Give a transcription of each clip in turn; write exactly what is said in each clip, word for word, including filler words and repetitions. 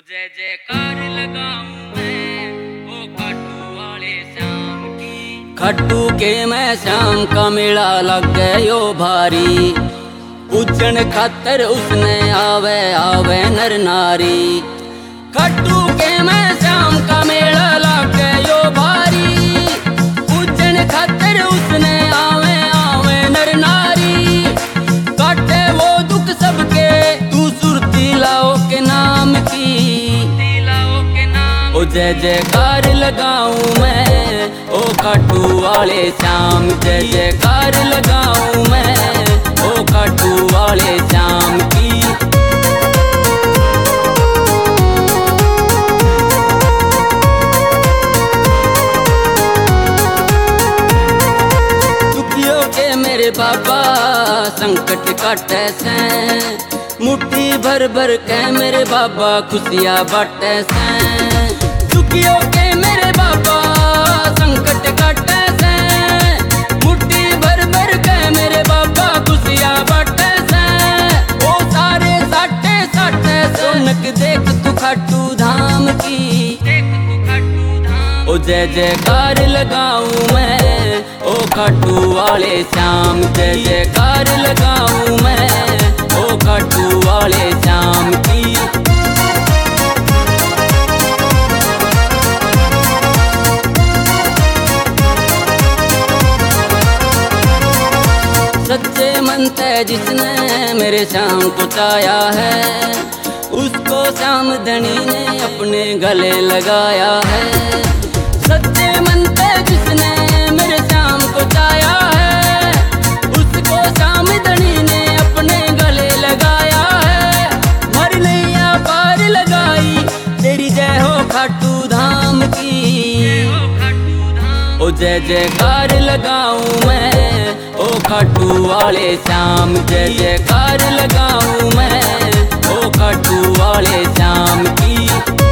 जय जयकार लगाऊं मैं ओ खाटू वाले श्याम की। खाटू के मैं श्याम का मेला लग गयो भारी, पूजन खातर उसने आवे आवे नर नारी। खाटू के मैं श्याम का मेला लग गयो भारी, पूजन खातर उसने आवे आवे नर नारी। काटे वो दुख सबके तू सुरती लाओ के नाम की। ओ जय जयकार लगाऊं मैं ओ खाटू वाले श्याम, जय जयकार लगाऊं मैं ओ खाटू वाले श्याम की। दुखियों के मेरे बाबा संकट काटे से, मुट्ठी भर भर के मेरे बाबा खुशियाँ बाटे से। दुखियों के मेरे बाबा संकट काटे से, मुट्ठी भर भर के मेरे बाबा खुशियाँ बाटे से। ओ सारे साटे साटे सोनक देख तू खाटू धाम की। ओ जय जयकार लगाऊं मैं ओ खाटू वाले श्याम, जय जयकार लगाऊं मैं ओ खाटू वाले श्याम की। सच्चे मन से जिसने मेरे श्याम को चाया है, उसको श्याम धनी ने अपने गले लगाया है। सच्चे मन से जिसने मेरे श्याम को चाया है, उसको श्याम धनी ने अपने गले लगाया है। मर नैया पार लगाई तेरी जय हो खाटू धाम की। ओ जय जयकार लगाऊं मैं ओ खाटू वाले श्याम, जय जयकार लगाऊं मैं ओ खाटू वाले श्याम की।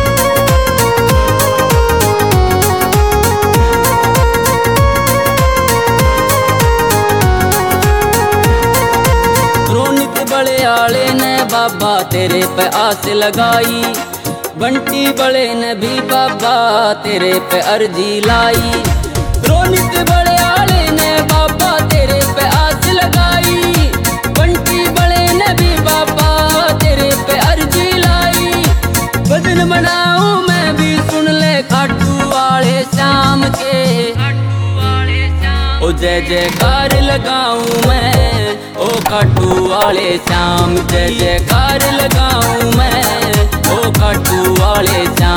रोनित बड़े आले ने बाबा तेरे पे आस लगाई, बंटी बड़े ने भी बाबा तेरे पे अर्जी लाई। रोनित बड़े आले ने बाबा तेरे पे आस लगाई, बंटी बड़े ने भी बाबा तेरे पे अर्जी लाई। भजन बनाऊं मैं भी सुन ले खाटू वाले श्याम के। ओ जय जयकार लगाऊं मैं ओ खाटू वाले श्याम, जय जयकार लगाऊं मैं ओ खाटू वाले श्याम।